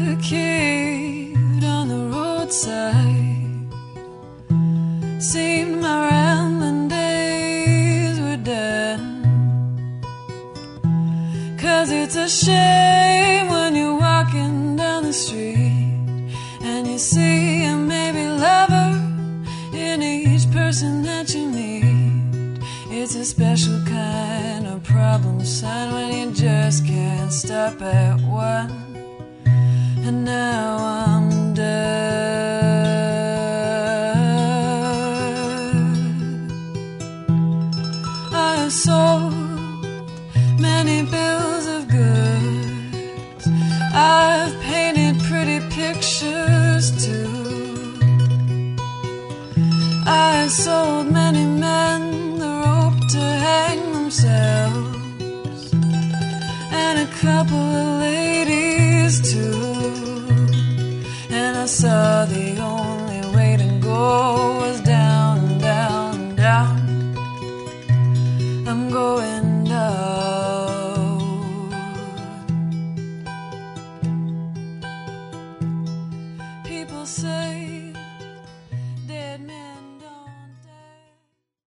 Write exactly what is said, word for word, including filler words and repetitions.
a kid on the roadside, seemed my rambling days were done. 'Cause it's a shame when you're walking down the street and you see a maybe lover in each person that you meet. It's a special kind of problem, son, when you just can't stop at one. And now I'm done. I have sold many bills of goods, I've painted pretty pictures too. I've sold many men the rope to hang themselves, and a couple of ladies too. And I saw the only way to go was down, down, down. I'm going down. People say